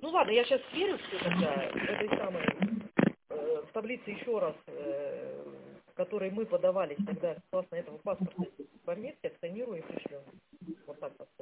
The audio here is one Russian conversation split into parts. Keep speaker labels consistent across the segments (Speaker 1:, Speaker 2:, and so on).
Speaker 1: Ну ладно, я сейчас сверю все тогда в этой самой в таблице еще раз, в которой мы подавались тогда согласно этого паспорта пометки, отсканирую и пришлю. Вот так вот.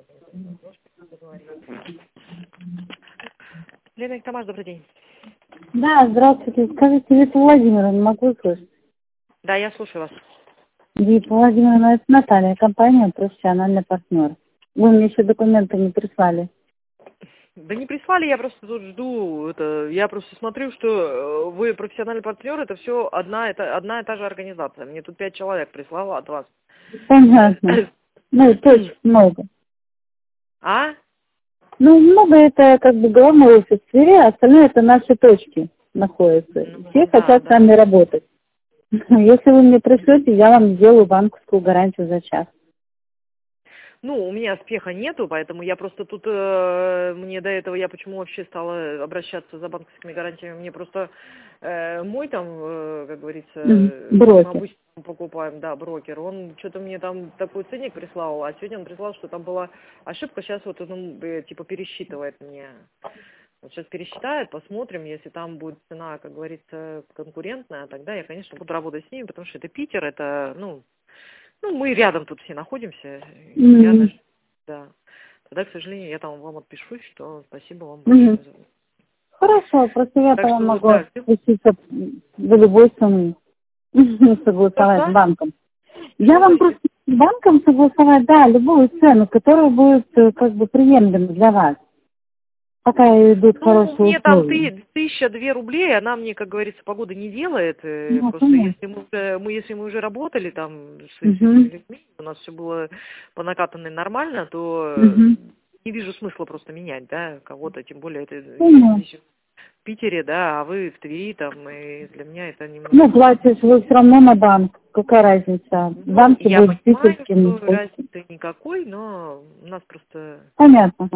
Speaker 1: Лена Тамаш, добрый день.
Speaker 2: Да, здравствуйте. Скажите, Вита Владимировна, не могу слышать?
Speaker 1: Да, я слушаю вас.
Speaker 2: Вита Владимировна, это Наталья, компания «Профессиональный партнер». Вы мне еще документы не прислали.
Speaker 1: Да не прислали, я просто тут жду. Я просто смотрю, что вы профессиональный партнер, это все одна и та же организация. Мне тут 5 человек прислало от вас.
Speaker 2: Понятно. Ну, точек много.
Speaker 1: А?
Speaker 2: Ну, много это как бы главный офис в Твери, а остальное это наши точки находятся.
Speaker 1: Ну,
Speaker 2: Все
Speaker 1: да,
Speaker 2: хотят
Speaker 1: да.
Speaker 2: сами работать. Если вы мне пришлете, я вам сделаю банковскую гарантию за час.
Speaker 1: Ну, у меня успеха нету, поэтому я просто тут, мне до этого, я почему вообще стала обращаться за банковскими гарантиями, мне просто мой там, как говорится, мы
Speaker 2: Брокер.
Speaker 1: обычно покупаем, да, брокер, он что-то мне там такой ценник прислал, а сегодня он прислал, что там была ошибка, сейчас вот он типа пересчитывает мне. Вот сейчас пересчитает, посмотрим, если там будет цена, как говорится, конкурентная, тогда я, конечно, буду работать с ними, потому что это Питер, это, ну, мы рядом тут все находимся. Я даже, да. Тогда, к сожалению, я там вам отпишусь, что спасибо вам большое.
Speaker 2: Хорошо, просто я
Speaker 1: Так
Speaker 2: вам
Speaker 1: что,
Speaker 2: могу
Speaker 1: да.
Speaker 2: отпуститься за любой сумму, согласовать с банком. Я вам просто с банком согласовать, да, любую цену, которая будет как бы приемлема для вас, пока идут
Speaker 1: Ну,
Speaker 2: хорошие
Speaker 1: мне там
Speaker 2: условия.
Speaker 1: 1002 рублей, она мне, как говорится, погода не делает.
Speaker 2: Ну,
Speaker 1: Просто
Speaker 2: понятно.
Speaker 1: если мы уже работали там с этими людьми, у нас все было по накатанной нормально, то не вижу смысла просто менять, да, кого-то, тем более это здесь в Питере, да, а вы в Твери там, и для меня это немного...
Speaker 2: Ну, платишь вы все равно на банк, какая разница? Банки
Speaker 1: Я
Speaker 2: будут
Speaker 1: понимаю,
Speaker 2: питерскими.
Speaker 1: что разницы никакой, но у нас просто...
Speaker 2: Понятно.